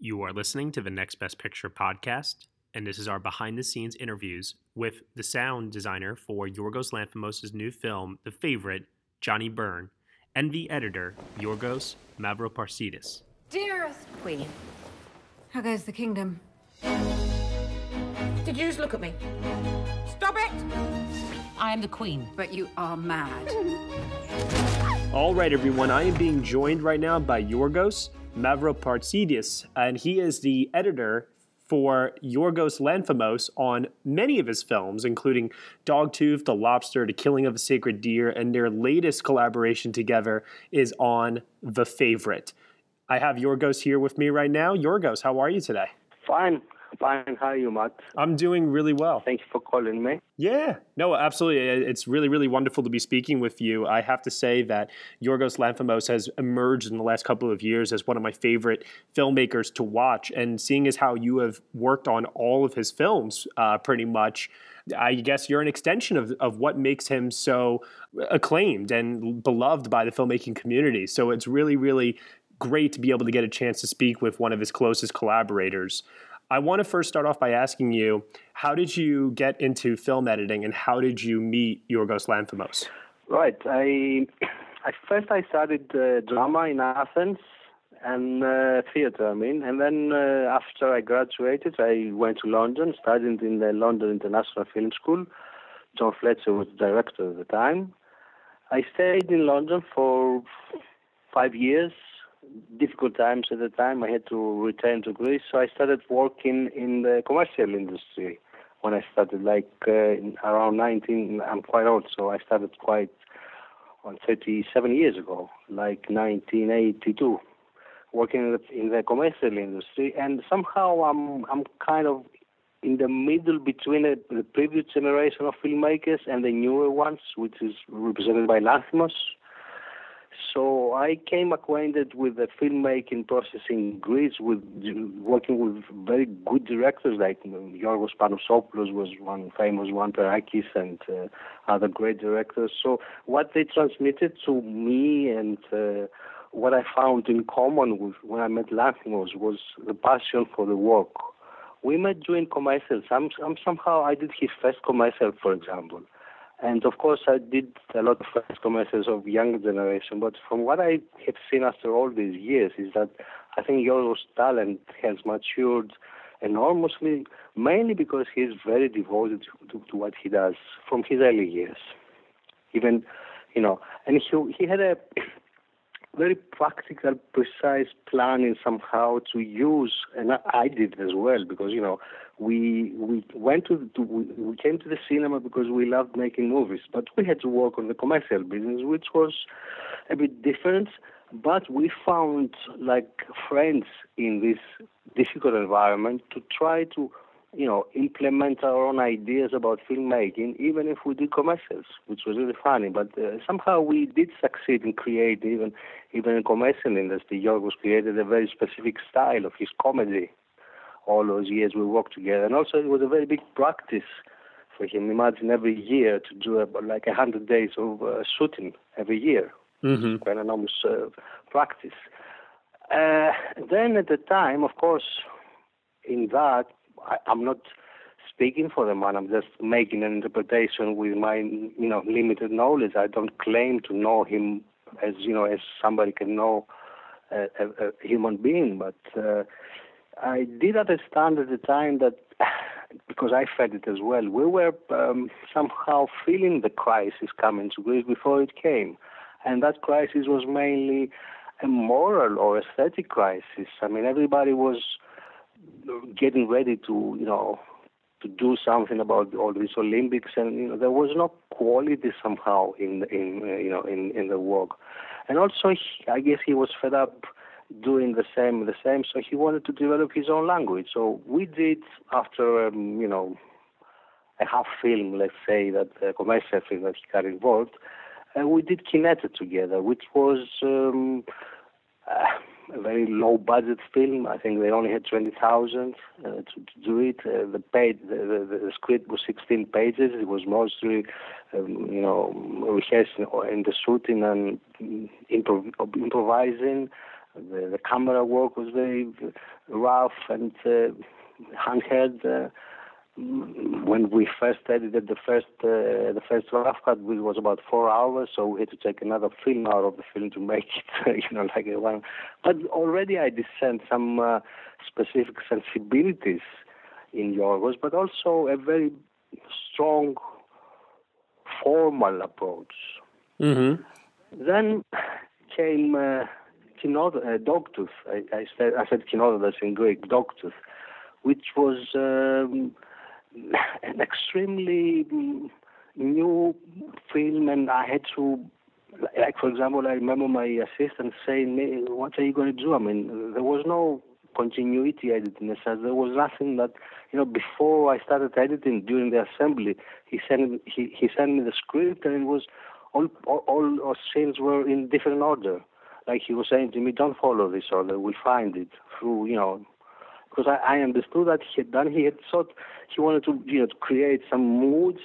You are listening to the Next Best Picture podcast, and this is our behind-the-scenes interviews with the sound designer for Yorgos Lanthimos' new film, The Favorite, Johnny Byrne, and the editor, Yorgos Mavroparsidis. Dearest Queen, How goes the kingdom? did you just look at me? Stop it! I am the queen. But you are mad. All right, everyone, I am being joined right now by Yorgos Mavroparsidis, and he is the editor for Yorgos Lanthimos on many of his films, including Dogtooth, The Lobster, The Killing of a Sacred Deer, and their latest collaboration together is on The Favorite. I have Yorgos here with me right now. Yorgos, how are you today? Fine. How are you, Matt? I'm doing really well. Thank you for calling me. Yeah, no, absolutely. It's really, really wonderful to be speaking with you. I have to say that Yorgos Lanthimos has emerged in the last couple of years as one of my favorite filmmakers to watch. And seeing as how you have worked on all of his films pretty much, I guess you're an extension of what makes him so acclaimed and beloved by the filmmaking community. So it's really, really great to be able to get a chance to speak with one of his closest collaborators. I want to first start off by asking you, how did you get into film editing and how did you meet Yorgos Lanthimos? Right. I studied drama in Athens and theater, and then after I graduated, I went to London, studied in the London International Film School. John Fletcher was the director at the time. I stayed in London for 5 years. Difficult times at the time. I had to return to Greece, so I started working in the commercial industry when I started, around 19. I'm quite old, so I started 37 years ago, like 1982, working in the commercial industry. And somehow I'm kind of in the middle between the previous generation of filmmakers and the newer ones, which is represented by Lanthimos. So I came acquainted with the filmmaking process in Greece, working with very good directors like Yorgos Panosopoulos was one famous one, Perakis, and other great directors. So what they transmitted to me and what I found in common with when I met Lanthimos was the passion for the work. We met doing commercials. Somehow I did his first commercial, for example. And of course, I did a lot of first commercials of younger generation. But from what I have seen after all these years is that I think Yorgos' talent has matured enormously, mainly because he is very devoted to what he does from his early years. Even, and he had a very practical, precise planning somehow to use, and I did it as well, because we came to the cinema because we loved making movies, but we had to work on the commercial business, which was a bit different. But we found friends in this difficult environment to try to implement our own ideas about filmmaking, even if we did commercials, which was really funny. But somehow we did succeed in creating, even in commercial industry. Yorgos created a very specific style of his comedy. All those years we worked together. And also it was a very big practice for him. Imagine every year to do 100 days of shooting every year. Mm-hmm. Quite an enormous practice. Then at the time, of course, in that, I'm not speaking for the man. I'm just making an interpretation with my, limited knowledge. I don't claim to know him as somebody can know a human being. But I did understand at the time that, because I felt it as well, we were somehow feeling the crisis coming to Greece before it came. And that crisis was mainly a moral or aesthetic crisis. Everybody was getting ready to do something about all these Olympics, and there was no quality somehow in the work. And also, I guess he was fed up doing the same. So he wanted to develop his own language. So we did, after a half film, let's say, that commercial film that he got involved, we did Kineta together, which was a very low budget film. I think they only had 20,000 to do it. The script was 16 pages. It was mostly, rehearsing in the shooting and improvising. The camera work was very rough and handheld. When we first edited the first rough cut, it was about 4 hours, so we had to take another film out of the film to make it, like a one. But already I discerned some specific sensibilities in Yorgos, but also a very strong formal approach. Mm-hmm. Then came Dogtooth. I said Kinododas in Greek, Dogtooth, which was an extremely new film, and I had to, like, for example, I remember my assistant saying, "What are you going to do?" I mean, there was no continuity editing as such. There was nothing that, before I started editing during the assembly, he sent me the script, and it was all scenes were in different order. Like he was saying to me, "Don't follow this order. We'll find it through, Because I understood that he had thought he wanted to create some mood,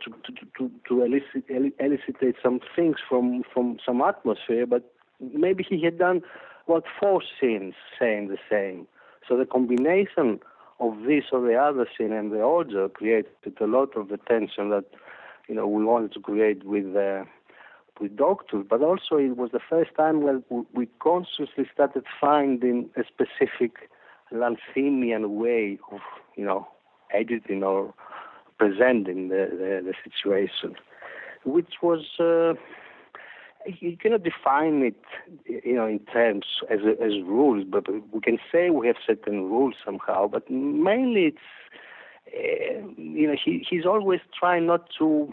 to elicit some things from some atmosphere, but maybe he had done 4 scenes saying the same. So the combination of this or the other scene and the order created a lot of the tension that we wanted to create with Dogtooth, but also it was the first time when we consciously started finding a specific Lanthimian way of, editing or presenting the situation, which was, you cannot define it, in terms as rules, but we can say we have certain rules somehow, but mainly it's, he's always trying not to,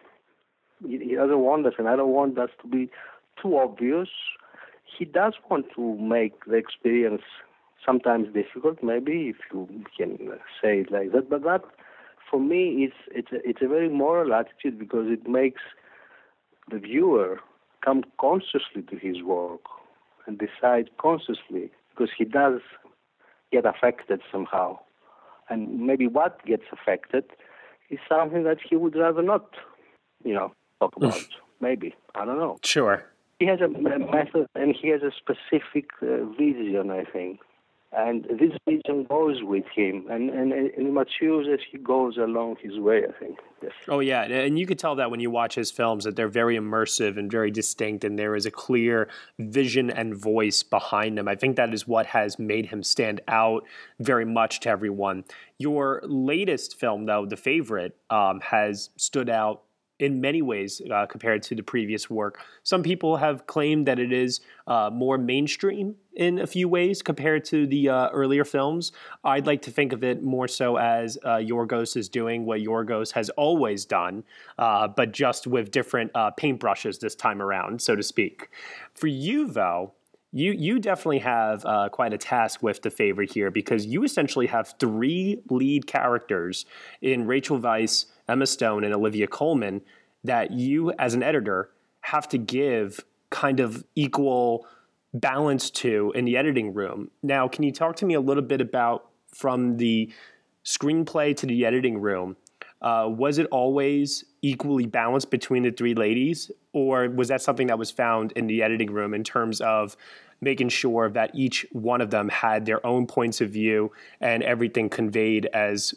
he doesn't want us, and I don't want us to be too obvious. He does want to make the experience sometimes difficult, maybe, if you can say it like that. But that, for me, it's a very moral attitude, because it makes the viewer come consciously to his work and decide consciously, because he does get affected somehow. And maybe what gets affected is something that he would rather not, talk about. Maybe. I don't know. Sure. He has a method, and he has a specific vision, I think. And this vision goes with him, and it matures as he goes along his way, I think. Yes. Oh, yeah. And you could tell that when you watch his films, that they're very immersive and very distinct, and there is a clear vision and voice behind them. I think that is what has made him stand out very much to everyone. Your latest film, though, The Favorite, has stood out in many ways compared to the previous work. Some people have claimed that it is more mainstream in a few ways compared to the earlier films. I'd like to think of it more so as Yorgos is doing what Yorgos has always done, but just with different paintbrushes this time around, so to speak. For you, though, you definitely have quite a task with The Favorite here, because you essentially have 3 lead characters in Rachel Weisz, Emma Stone, and Olivia Colman that you, as an editor, have to give kind of equal balance to in the editing room. Now, can you talk to me a little bit about, from the screenplay to the editing room, was it always equally balanced between the 3 ladies, or was that something that was found in the editing room in terms of making sure that each one of them had their own points of view and everything conveyed as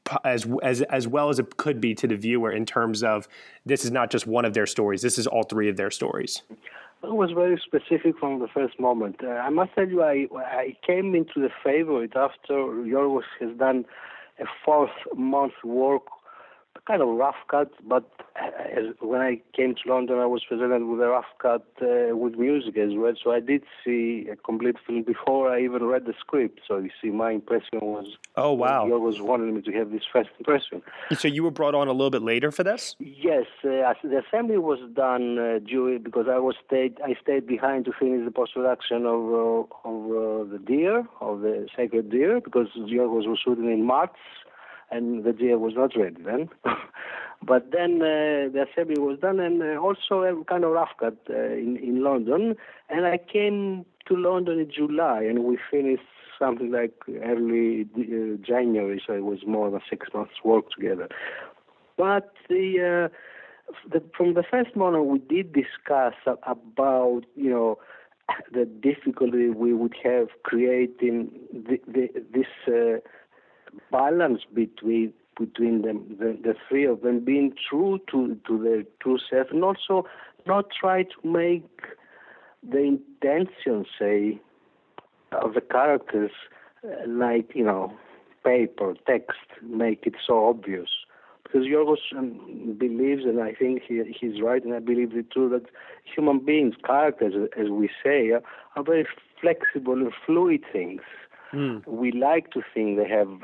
well as it could be to the viewer, in terms of this is not just one of their stories, this is all 3 of their stories? It was very specific from the first moment. I must tell you, I came into The Favorite after Yorgos has done a 4-month work, kind of rough cut, but when I came to London, I was presented with a rough cut with music as well, so I did see a complete film before I even read the script. So you see, my impression was, oh, wow, Yorgos wanted me to have this first impression. So you were brought on a little bit later for this? Yes, the assembly was done because I stayed behind to finish the post-production of the Deer, of the Sacred Deer, because Yorgos was shooting in March, and the Deer was not ready then. But then the assembly was done, and also a kind of rough cut in London. And I came to London in July, and we finished something like early January, so it was more than 6 months' work together. But from the first moment, we did discuss about, the difficulty we would have creating this balance between them, the three of them, being true to their true self, and also not try to make the intention, say, of the characters like, paper, text, make it so obvious. Because Yorgos believes, and I think he's right, and I believe it too, that human beings, characters, as we say, are very flexible and fluid things. We like to think they have,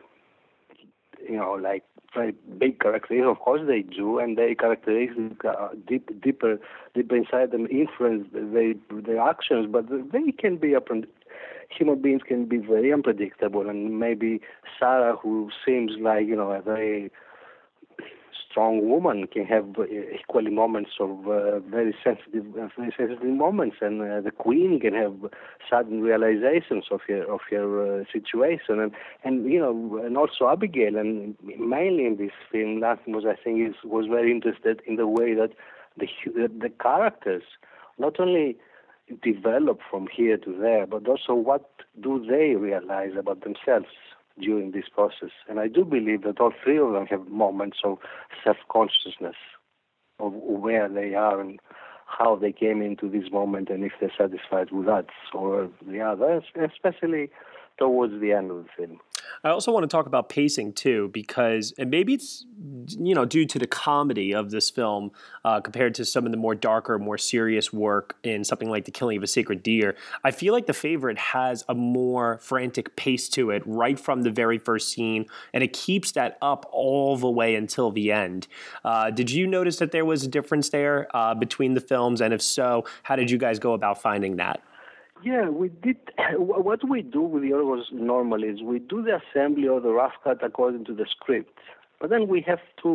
like very big characteristics. Of course they do, and their characteristics are deeper inside them, influence their actions. But they can be human beings can be very unpredictable, and maybe Sarah, who seems like a very strong woman, can have equally moments of very sensitive moments, and the Queen can have sudden realizations of her situation, and also Abigail, and mainly in this film, Lanthimos, I think, was very interested in the way that the characters not only develop from here to there, but also what do they realize about themselves during this process. And I do believe that all three of them have moments of self-consciousness of where they are and how they came into this moment, and if they're satisfied with that or the other, especially towards the end of the film. I also want to talk about pacing too, because and maybe it's due to the comedy of this film compared to some of the more darker, more serious work in something like The Killing of a Sacred Deer. I feel like The Favorite has a more frantic pace to it right from the very first scene, and it keeps that up all the way until the end. Did you notice that there was a difference there between the films, and if so, how did you guys go about finding that? Yeah, we did. What we do with Yorgos normally is we do the assembly or the rough cut according to the script. But then we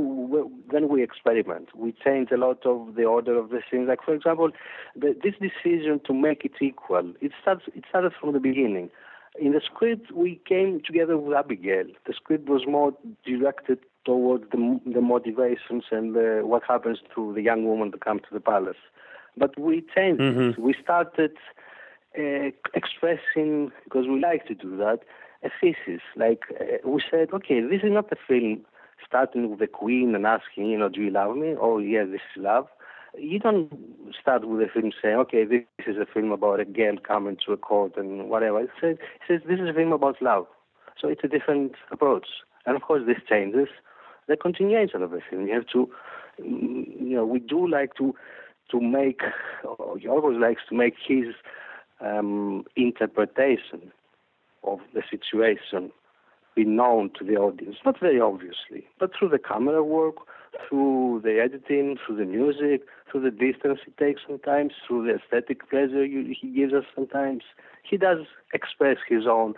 experiment. We change a lot of the order of the scenes. Like, for example, this decision to make it equal, it started from the beginning. In the script, we came together with Abigail. The script was more directed towards the motivations and what happens to the young woman that comes to the palace. But we changed it. We started expressing, because we like to do that, a thesis. Like we said, okay, this is not a film starting with the Queen and asking, do you love me? Oh, yeah, this is love. You don't start with a film saying, okay, this is a film about a girl coming to a court and whatever. It says this is a film about love. So it's a different approach. And of course, this changes the continuation of the film. You have to, we do like to make, he always likes to make his interpretation of the situation be known to the audience, not very obviously, but through the camera work, through the editing, through the music, through the distance he takes sometimes, through the aesthetic pleasure he gives us sometimes. He does express his own,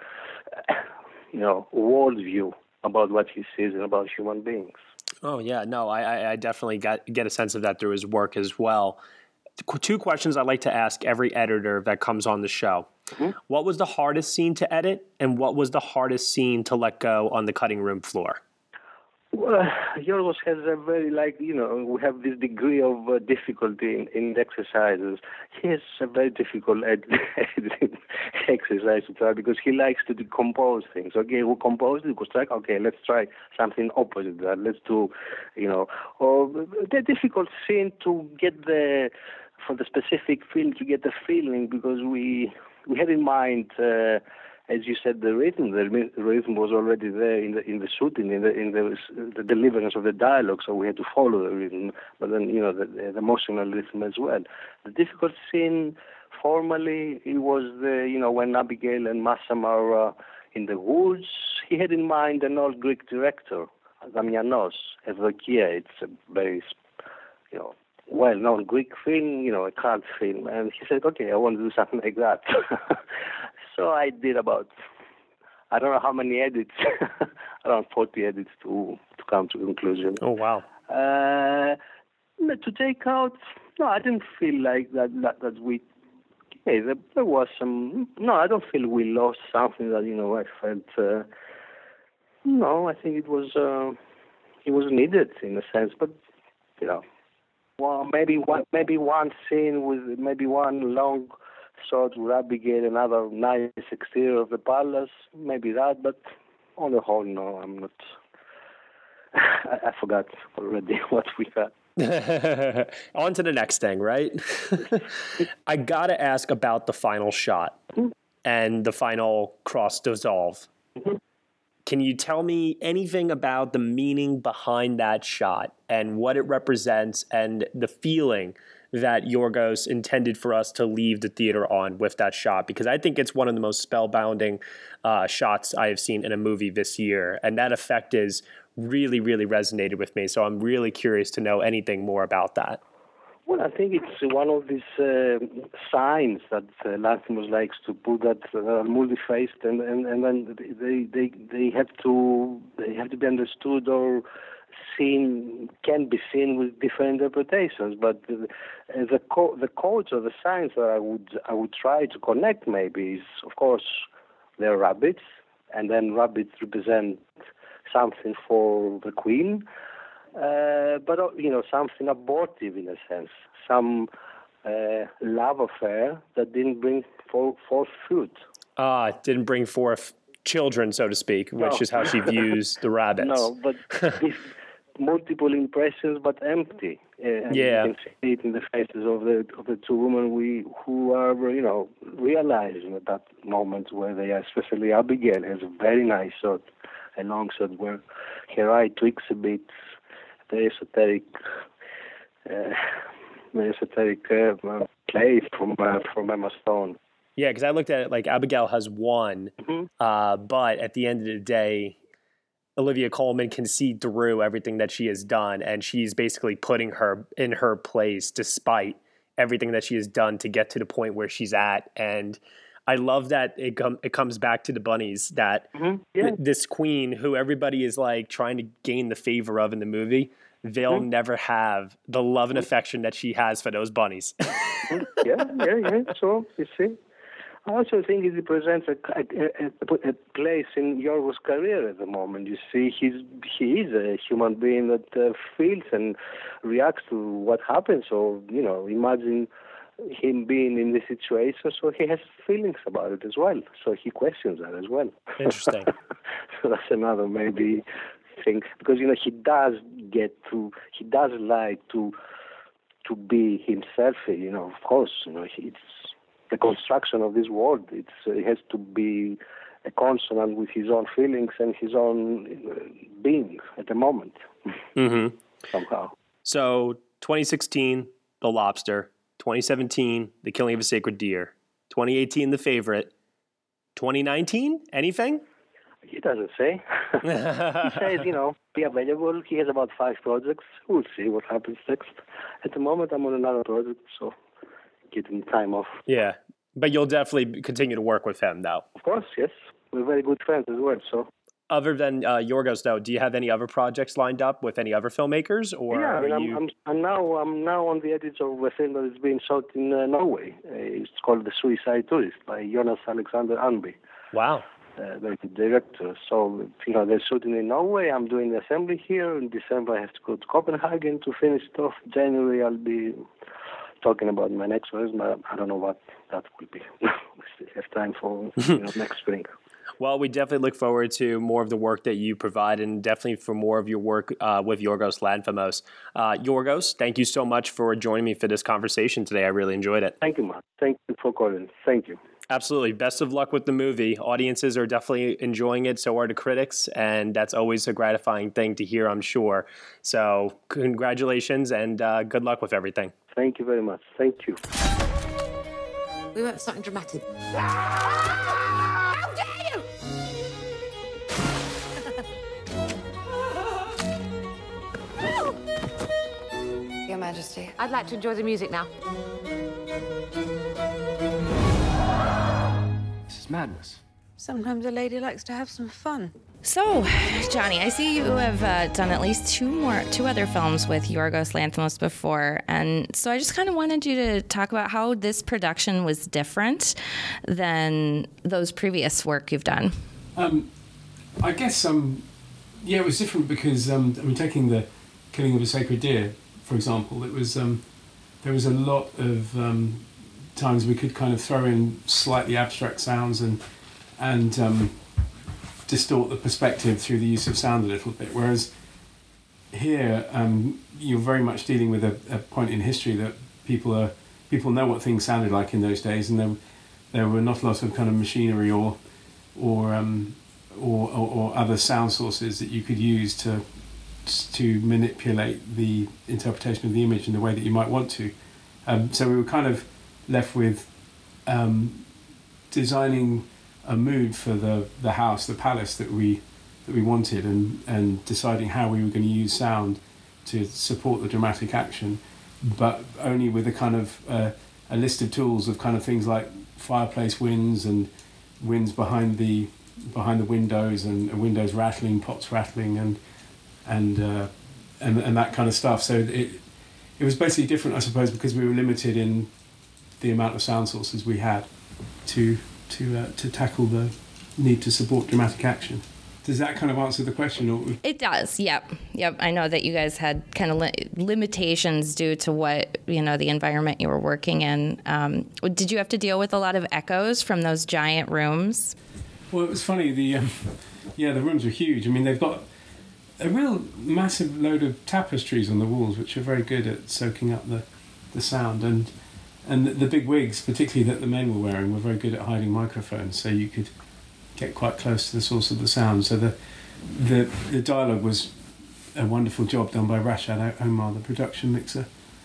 worldview about what he sees and about human beings. Oh, yeah. No, I definitely get a sense of that through his work as well. Two questions I like to ask every editor that comes on the show. Mm-hmm. What was the hardest scene to edit, and what was the hardest scene to let go on the cutting room floor? Well, Yorgos has a very, we have this degree of difficulty in the exercises. He has a very difficult editing exercise to try because he likes to decompose things. Okay, we composed it, okay, let's try something opposite to that. Let's do, or the difficult scene to get for the specific film, to get the feeling, because we had in mind, as you said, the rhythm. The rhythm was already there in the shooting, in the deliverance of the dialogue, so we had to follow the rhythm. But then, the emotional rhythm as well. The difficult scene, formally, it was when Abigail and Massam are in the woods. He had in mind an old Greek director, Damianos, Evdokia. It's a very, well-known Greek film, a cult film. And he said, okay, I want to do something like that. So I did about, I don't know how many edits, around 40 edits to come to a conclusion. Oh, wow. To take out, no, I didn't feel like that we, there was some, no, I don't feel we lost something that, I felt, no, I think it was needed in a sense, but, well, maybe one scene with maybe one long shot with Abigail, another nice exterior of the palace, maybe that, but on the whole, no, I'm not. I forgot already what we had. On to the next thing, right? I gotta ask about the final shot and the final cross dissolve. Can you tell me anything about the meaning behind that shot and what it represents and the feeling that Yorgos intended for us to leave the theater on with that shot? Because I think it's one of the most spellbinding shots I have seen in a movie this year. And that effect is really, really resonated with me. So I'm really curious to know anything more about that. Well, I think it's one of these signs that Lanthimos likes to put, that multi-faced, and then they have to be understood or seen, can be seen with different interpretations. But the codes or the signs that I would try to connect maybe is, of course, they're rabbits, and then rabbits represent something for the queen. But something abortive in a sense, some love affair that didn't bring forth fruit. It didn't bring forth children, so to speak, which is how she views the rabbits. No, but multiple impressions, but empty. And yeah, you can see it in the faces of the two women who are realizing at that moment where they are. Especially Abigail has a very nice shot, a long shot where her eye twigs a bit. Very esoteric play from Emma Stone. Yeah, because I looked at it like Abigail has won, but at the end of the day, Olivia Colman can see through everything that she has done, and she's basically putting her in her place despite everything that she has done to get to the point where she's at. And I love that it comes back to the bunnies, that this queen who everybody is like trying to gain the favor of in the movie, they'll never have the love and affection that she has for those bunnies. Yeah. So, you see. I also think it represents a place in Yorgos' career at the moment. You see, he is a human being that feels and reacts to what happens. So, imagine him being in this situation, so he has feelings about it as well. So he questions that as well. Interesting. So that's another maybe thing, because he does like to be himself. Of course, it's the construction of this world. It has to be a consonant with his own feelings and his own being at the moment. Mm-hmm. Somehow. So 2016, The Lobster. 2017, The Killing of a Sacred Deer. 2018, The Favorite. 2019, anything? He doesn't say. He says, be available. He has about 5 projects. We'll see what happens next. At the moment, I'm on another project, so getting time off. Yeah, but you'll definitely continue to work with him, though. Of course, yes. We're very good friends as well, so. Other than Yorgos, though, do you have any other projects lined up with any other filmmakers? Or yeah, I'm now on the edit of a film that is being shot in Norway. It's called The Suicide Tourist by Jonas Alexander Anby. Wow. Very good director. So, they're shooting in Norway. I'm doing the assembly here. In December, I have to go to Copenhagen to finish it off. January, I'll be talking about my next one. I don't know what that will be. We have time for next spring. Well, we definitely look forward to more of the work that you provide, and definitely for more of your work with Yorgos Lanthimos. Yorgos, thank you so much for joining me for this conversation today. I really enjoyed it. Thank you, Matt. Thank you for calling. Thank you. Absolutely. Best of luck with the movie. Audiences are definitely enjoying it, so are the critics, and that's always a gratifying thing to hear, I'm sure. So congratulations, and good luck with everything. Thank you very much. Thank you. We went for something dramatic. Your Majesty. I'd like to enjoy the music now. This is madness. Sometimes a lady likes to have some fun. So, Johnny, I see you have done at least two other films with Yorgos Lanthimos before, and so I just kind of wanted you to talk about how this production was different than those previous work you've done. I guess, it was different because, taking The Killing of a Sacred Deer, for example, it was there was a lot of times we could kind of throw in slightly abstract sounds and distort the perspective through the use of sound a little bit. Whereas here, you're very much dealing with a point in history that people know what things sounded like in those days, and there were not a lot of kind of machinery or other sound sources that you could use to manipulate the interpretation of the image in the way that you might want to. So we were kind of left with designing a mood for the house, the palace that we wanted, and deciding how we were going to use sound to support the dramatic action, but only with a kind of a list of tools of kind of things like fireplace winds and winds behind the windows, and windows rattling, pots rattling, and that kind of stuff. So it was basically different, I suppose, because we were limited in the amount of sound sources we had to tackle the need to support dramatic action. Does that kind of answer the question? Or? It does. Yep. I know that you guys had kind of limitations due to what, the environment you were working in. Did you have to deal with a lot of echoes from those giant rooms? Well, it was funny. The rooms are huge. I mean, they've got a real massive load of tapestries on the walls, which are very good at soaking up the sound. And the big wigs, particularly that the men were wearing, were very good at hiding microphones, so you could get quite close to the source of the sound. So the dialogue was a wonderful job done by Rashad Omar, the production mixer.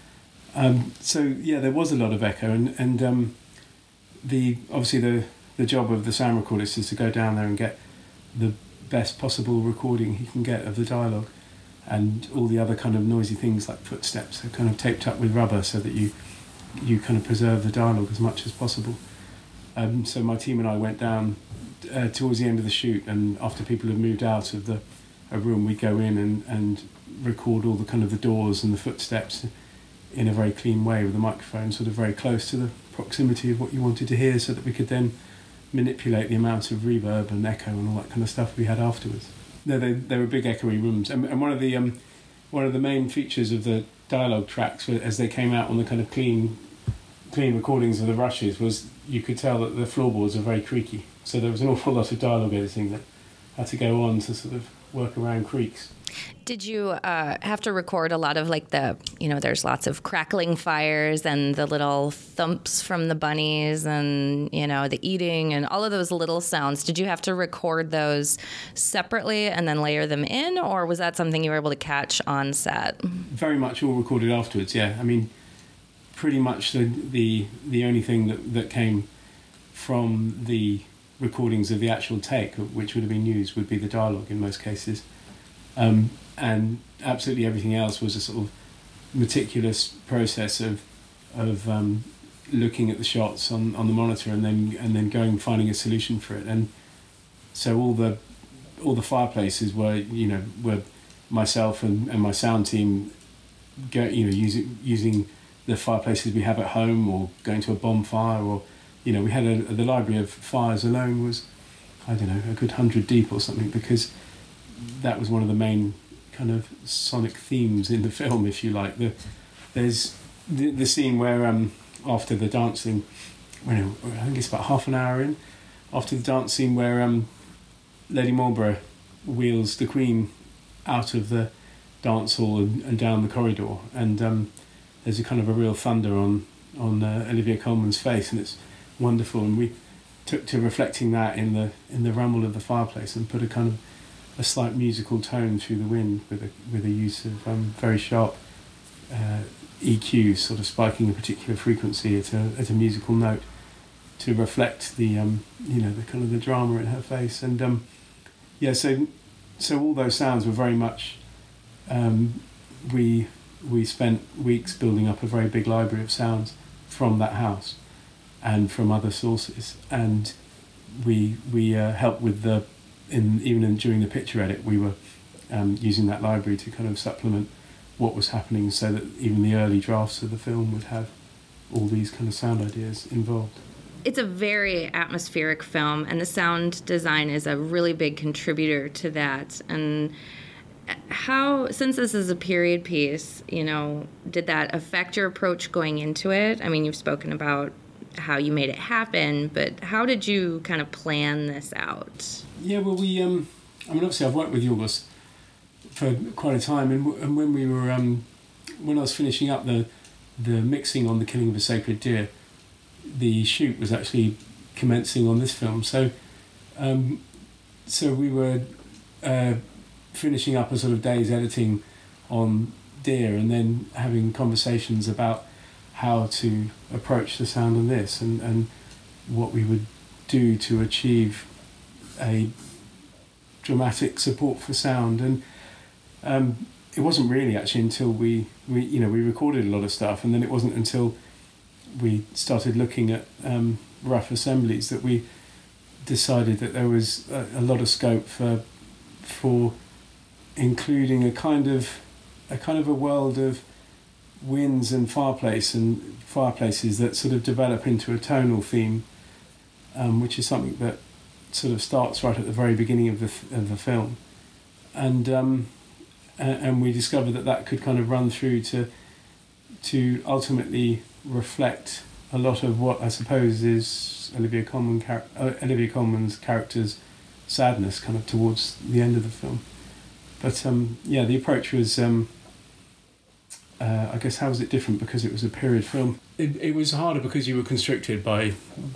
There was a lot of echo, and obviously the job of the sound recordist is to go down there and get the best possible recording he can get of the dialogue, and all the other kind of noisy things like footsteps are kind of taped up with rubber so that you kind of preserve the dialogue as much as possible. So my team and I went down towards the end of the shoot, and after people had moved out of a room, we'd go in and record all the kind of the doors and the footsteps in a very clean way with the microphone sort of very close to the proximity of what you wanted to hear, so that we could then manipulate the amount of reverb and echo and all that kind of stuff we had afterwards. No, they were big echoey rooms, and one of the main features of the dialogue tracks, as they came out on the kind of clean recordings of the rushes, was you could tell that the floorboards are very creaky. So there was an awful lot of dialogue editing that had to go on to sort of work around creaks. Did you have to record a lot of there's lots of crackling fires and the little thumps from the bunnies and, the eating and all of those little sounds. Did you have to record those separately and then layer them in, or was that something you were able to catch on set? Very much all recorded afterwards, yeah. I mean, pretty much the only thing that came from the recordings of the actual take, which would have been used, would be the dialogue in most cases. And absolutely everything else was a sort of meticulous process of looking at the shots on the monitor and then going and finding a solution for it. And so all the fireplaces were myself and my sound team using the fireplaces we have at home, or going to a bonfire, or we had the library of fires alone was, I don't know, a good 100 deep or something, because that was one of the main kind of sonic themes in the film, if you like. There's the scene where after the dancing, I think it's about half an hour in, after the dance scene where Lady Marlborough wheels the Queen out of the dance hall and down the corridor, and there's a kind of a real thunder on Olivia Colman's face, and it's wonderful. And we took to reflecting that in the rumble of the fireplace and put a kind of a slight musical tone through the wind with a use of very sharp EQs, sort of spiking a particular frequency at a musical note to reflect the the kind of the drama in her face. And so all those sounds were very much we spent weeks building up a very big library of sounds from that house and from other sources, and we helped with during the picture edit, we were using that library to kind of supplement what was happening, so that even the early drafts of the film would have all these kind of sound ideas involved. It's a very atmospheric film, and the sound design is a really big contributor to that. And how, since this is a period piece, did that affect your approach going into it? I mean, you've spoken about how you made it happen, but how did you kind of plan this out? Yeah, well, we, I mean, obviously I've worked with Yorgos for quite a time, and when we were, when I was finishing up the mixing on The Killing of a Sacred Deer, the shoot was actually commencing on this film. So we were finishing up a sort of day's editing on Deer, and then having conversations about how to approach the sound of this, and what we would do to achieve a dramatic support for sound. And it wasn't really actually until we recorded a lot of stuff, and then it wasn't until we started looking at rough assemblies that we decided that there was a lot of scope for including a kind of a world of winds and fireplaces that sort of develop into a tonal theme, which is something that sort of starts right at the very beginning of the film, and we discovered that could kind of run through to ultimately reflect a lot of what I suppose is Olivia Colman's character's sadness kind of towards the end of the film. But the approach was, I guess, how was it different? Because it was a period film. It was harder because you were constricted by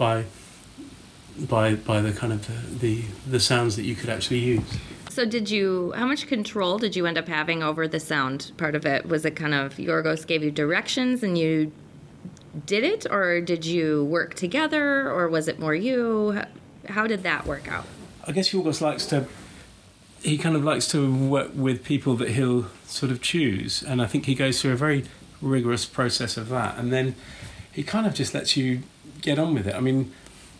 the kind of the sounds that you could actually use. So how much control did you end up having over the sound part of it? Was it kind of Yorgos gave you directions and you did it, or did you work together, or was it more you? How did that work out? I guess Yorgos likes to work with people that he'll sort of choose, and I think he goes through a very rigorous process of that, and then he kind of just lets you get on with it. I mean,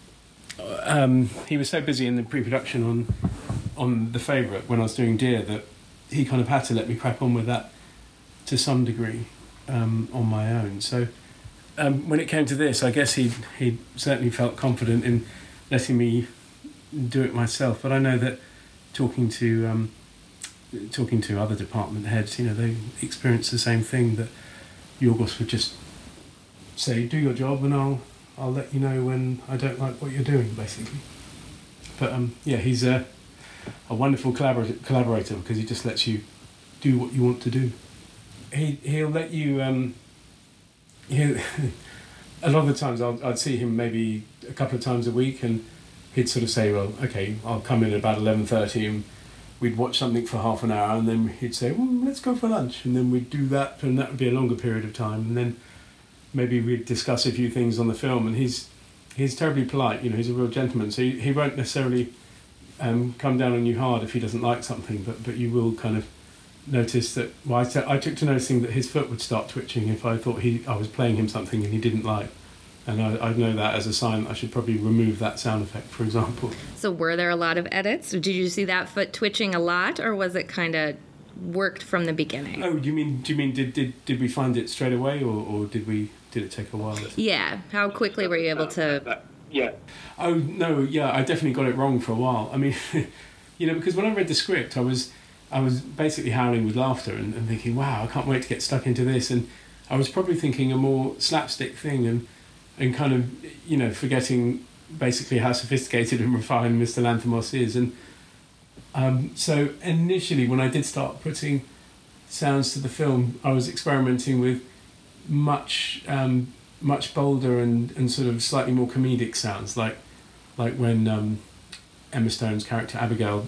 he was so busy in the pre-production on The Favourite when I was doing Deer that he kind of had to let me crack on with that to some degree on my own. So when it came to this, I guess he certainly felt confident in letting me do it myself. But I know that talking to other department heads, they experience the same thing, that Yorgos would just say, "Do your job, and I'll let you know when I don't like what you're doing," basically. But he's a wonderful collaborator because he just lets you do what you want to do. He'll let you. A lot of the times I'd see him maybe a couple of times a week, and he'd sort of say, "Well, okay, I'll come in at about 11:30, and we'd watch something for half an hour, and then he'd say, well, let's go for lunch, and then we'd do that, and that would be a longer period of time, and then maybe we'd discuss a few things on the film." And he's terribly polite, he's a real gentleman, so he won't necessarily come down on you hard if he doesn't like something, but you will kind of notice that. Well, I took to noticing that his foot would start twitching if I thought I was playing him something and he didn't like, and I'd know that as a sign I should probably remove that sound effect, for example. So were there a lot of edits? Did you see that foot twitching a lot, or was it kind of worked from the beginning? Oh, do you mean did we find it straight away, or did it take a while? Yeah, how quickly were you able to? Yeah. Oh no, yeah, I definitely got it wrong for a while. I mean, because when I read the script, I was basically howling with laughter and thinking, wow, I can't wait to get stuck into this. And I was probably thinking a more slapstick thing and kind of, forgetting basically how sophisticated and refined Mr. Lanthimos is. And so initially, when I did start putting sounds to the film, I was experimenting with much bolder and sort of slightly more comedic sounds, like when Emma Stone's character Abigail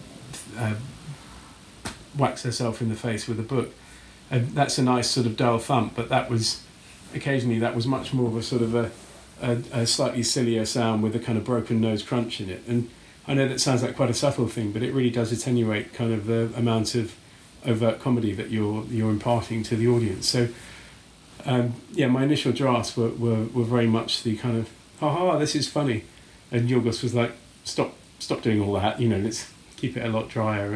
whacks herself in the face with a book. That's a nice sort of dull thump, but that was much more of a sort of a slightly sillier sound with a kind of broken nose crunch in it. And I know that sounds like quite a subtle thing, but it really does attenuate kind of the amount of overt comedy that you're imparting to the audience. So my initial drafts were very much the kind of, ha, this is funny. And Yorgos was like, stop doing all that, let's keep it a lot drier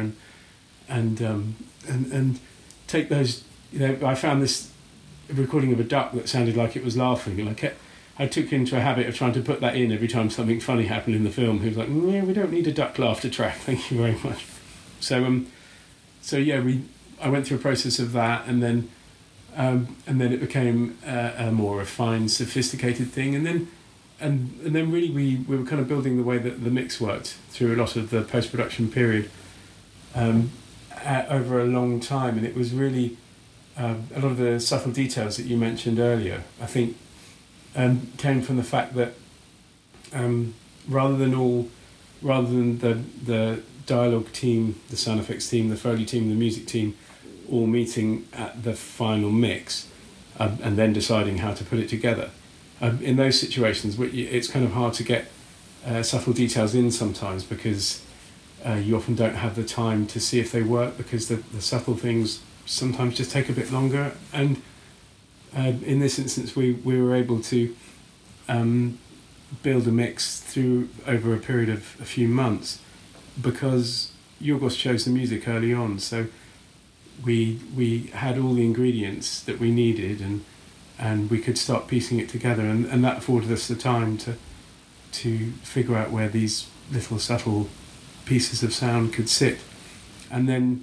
and take those, I found this recording of a duck that sounded like it was laughing, and I took into a habit of trying to put that in every time something funny happened in the film. He was like, yeah, we don't need a duck laughter track, thank you very much. I went through a process of that, and then it became a more refined, sophisticated thing, and then and then really we were kind of building the way that the mix worked through a lot of the post-production period over a long time, and it was really a lot of the subtle details that you mentioned earlier, I think, came from the fact that rather than the dialogue team, the sound effects team, the Foley team, the music team, all meeting at the final mix and then deciding how to put it together. In those situations, it's kind of hard to get subtle details in sometimes because you often don't have the time to see if they work, because the subtle things sometimes just take a bit longer. And in this instance, we were able to build a mix through over a period of a few months because Yorgos chose the music early on. So we had all the ingredients that we needed, and we could start piecing it together, and that afforded us the time to figure out where these little subtle pieces of sound could sit. And then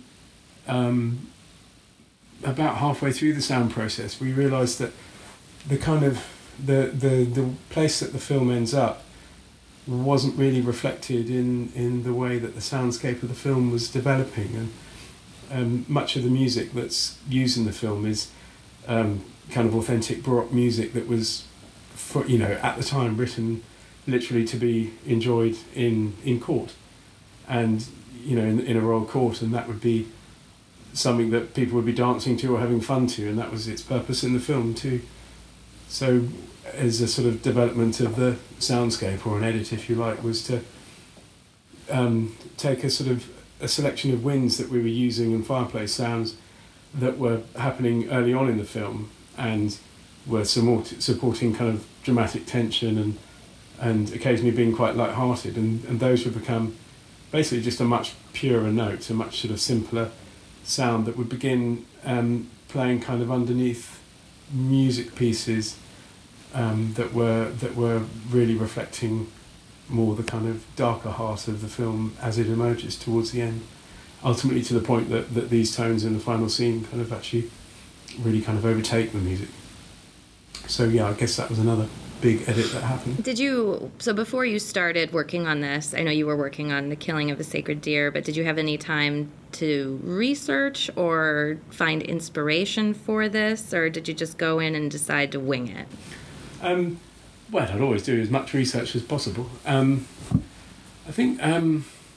about halfway through the sound process, we realised that the kind of the place that the film ends up wasn't really reflected in the way that the soundscape of the film was developing, and much of the music that's used in the film is kind of authentic Baroque music that was, at the time written literally to be enjoyed in court, and in a royal court, and that would be something that people would be dancing to or having fun to, and that was its purpose in the film too. So as a sort of development of the soundscape, or an edit if you like, was to take a sort of a selection of winds that we were using and fireplace sounds that were happening early on in the film and were supporting kind of dramatic tension and occasionally being quite light-hearted, and those would become basically just a much purer note, a much sort of simpler sound that would begin playing kind of underneath music pieces that were really reflecting more the kind of darker heart of the film as it emerges towards the end, ultimately to the point that these tones in the final scene kind of actually really kind of overtake the music. So yeah, I guess that was another big edit that happened. So before you started working on this, I know you were working on The Killing of a Sacred Deer, but did you have any time to research or find inspiration for this, or did you just go in and decide to wing it? Well, I'd always do as much research as possible. I think, I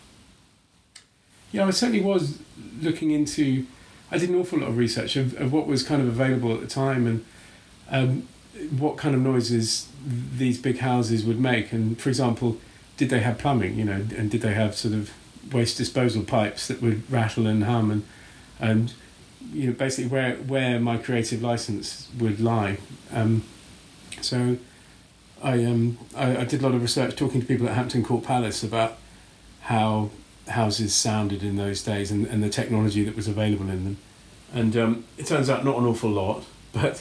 certainly was looking into, I did an awful lot of research of what was kind of available at the time, and what kind of noises these big houses would make. And for example, did they have plumbing, and did they have sort of waste disposal pipes that would rattle and hum, and basically where my creative license would lie. So I did a lot of research talking to people at Hampton Court Palace about how houses sounded in those days and the technology that was available in them. And it turns out not an awful lot, but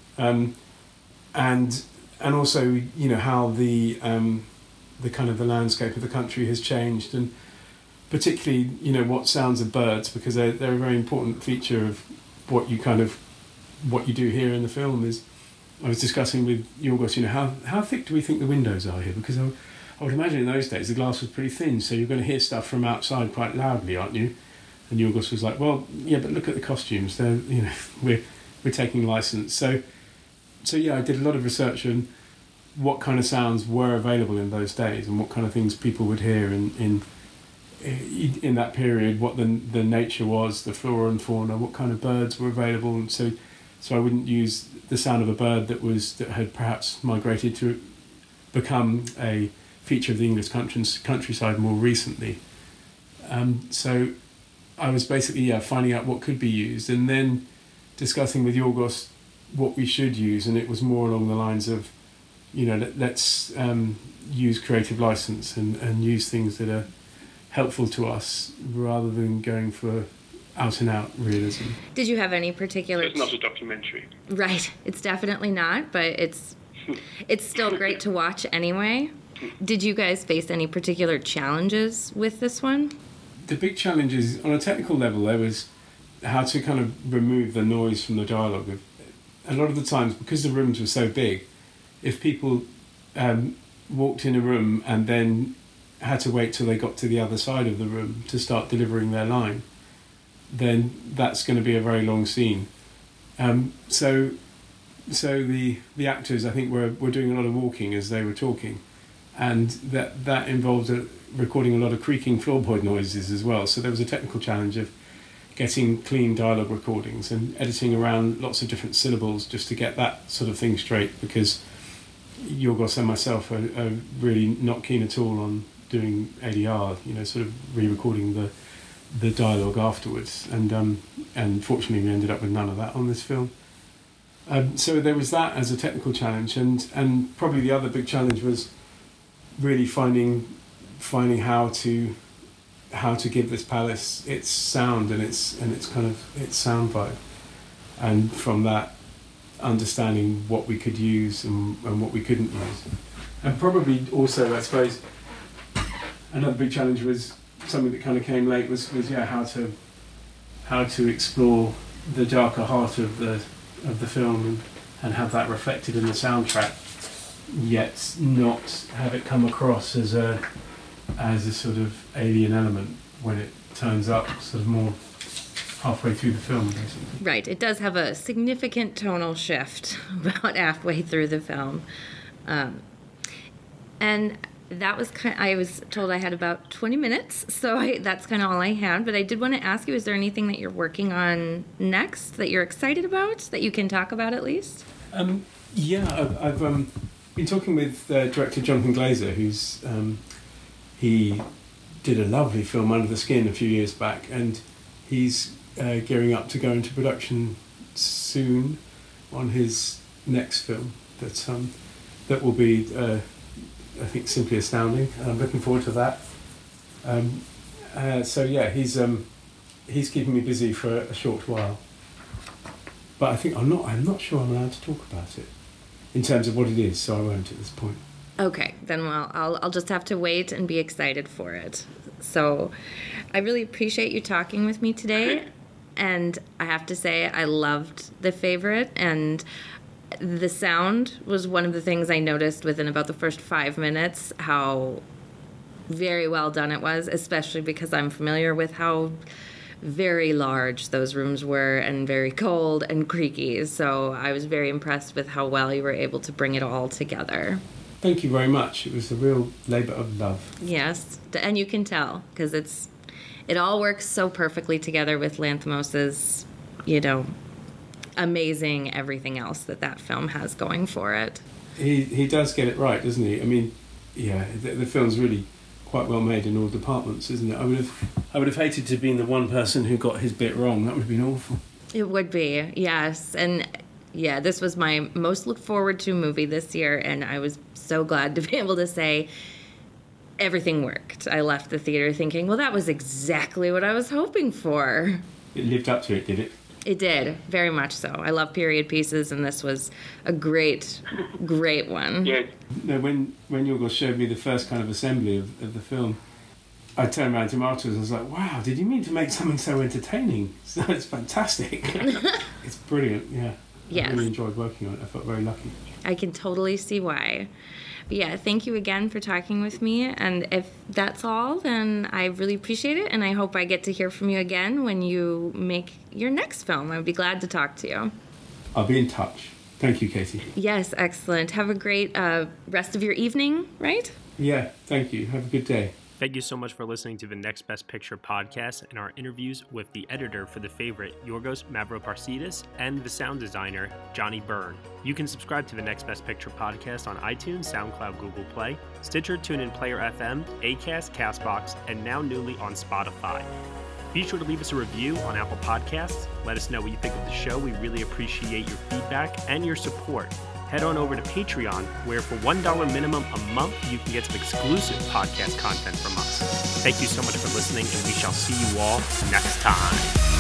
and also how the kind of the landscape of the country has changed, and particularly what sounds of birds, because they're a very important feature of what you do here in the film. Is I was discussing with Yorgos, how thick do we think the windows are here? Because I would imagine in those days the glass was pretty thin, so you're going to hear stuff from outside quite loudly, aren't you? And Yorgos was like, well, yeah, but look at the costumes. They're, we're taking license. So yeah, I did a lot of research on what kind of sounds were available in those days and what kind of things people would hear in that period, what the nature was, the flora and fauna, what kind of birds were available, and so I wouldn't use the sound of a bird that had perhaps migrated to become a feature of the English countryside more recently. So I was basically finding out what could be used, and then discussing with Yorgos what we should use, and it was more along the lines of, let's use creative license and use things that are helpful to us rather than going for out and out realism. Did you have any particular? It's not a documentary, right? It's definitely not, but it's still great to watch anyway. Did you guys face any particular challenges with this one? The big challenge is, on a technical level, there was how to kind of remove the noise from the dialogue. A lot of the times, because the rooms were so big, if people walked in a room and then had to wait till they got to the other side of the room to start delivering their line, then that's going to be a very long scene. So the actors, I think, were doing a lot of walking as they were talking, and that involved recording a lot of creaking floorboard noises as well. So there was a technical challenge of getting clean dialogue recordings and editing around lots of different syllables just to get that sort of thing straight, because Yorgos and myself are really not keen at all on doing ADR, sort of re-recording the dialogue afterwards, and fortunately we ended up with none of that on this film. So there was that as a technical challenge, and probably the other big challenge was really finding how to give this palace its sound and its kind of its sound vibe, and from that understanding what we could use and what we couldn't use. And probably also, I suppose, another big challenge was something that kind of came late was how to explore the darker heart of the film and have that reflected in the soundtrack, yet not have it come across as a sort of alien element when it turns up sort of more halfway through the film, basically. Right. It does have a significant tonal shift about halfway through the film. And that was I was told I had about 20 minutes, so that's kind of all I had. But I did want to ask you, is there anything that you're working on next that you're excited about, that you can talk about at least? I've been talking with director Jonathan Glazer, who's he did a lovely film, Under the Skin, a few years back, and he's gearing up to go into production soon on his next film that will be I think simply astounding. I'm looking forward to that. He's keeping me busy for a short while, but I think I'm not sure I'm allowed to talk about it in terms of what it is, so I won't at this point. Okay, then I'll just have to wait and be excited for it. So I really appreciate you talking with me today, and I have to say I loved The Favorite, and the sound was one of the things I noticed within about the first 5 minutes, how very well done it was, especially because I'm familiar with how very large those rooms were and very cold and creaky. So I was very impressed with how well you were able to bring it all together. Thank you very much. It was a real labour of love. Yes, and you can tell, because it all works so perfectly together with Lanthimos's, amazing everything else that film has going for it. He does get it right, doesn't he? I mean, yeah, the film's really quite well made in all departments, isn't it? I would have hated to have been the one person who got his bit wrong. That would have been awful. It would be, yes. And yeah, this was my most looked forward to movie this year, and I was so glad to be able to say everything worked. I left the theater thinking, well, that was exactly what I was hoping for. It lived up to it, did it? It did, very much so. I love period pieces, and this was a great, great one. Yeah. No, when Yorgos showed me the first kind of assembly of the film, I turned around to him afterwards and was like, wow, did you mean to make something so entertaining? It's fantastic. It's brilliant, yeah. Yes. I really enjoyed working on it. I felt very lucky. I can totally see why. But yeah, thank you again for talking with me. And if that's all, then I really appreciate it. And I hope I get to hear from you again when you make your next film. I'd be glad to talk to you. I'll be in touch. Thank you, Katie. Yes, excellent. Have a great rest of your evening, right? Yeah, thank you. Have a good day. Thank you so much for listening to the Next Best Picture podcast and our interviews with the editor for The Favorite, Yorgos Mavroparsidis, and the sound designer, Johnny Byrne. You can subscribe to the Next Best Picture podcast on iTunes, SoundCloud, Google Play, Stitcher, TuneIn, Player FM, Acast, CastBox, and now newly on Spotify. Be sure to leave us a review on Apple Podcasts. Let us know what you think of the show. We really appreciate your feedback and your support. Head on over to Patreon, where for $1 minimum a month, you can get some exclusive podcast content from us. Thank you so much for listening, and we shall see you all next time.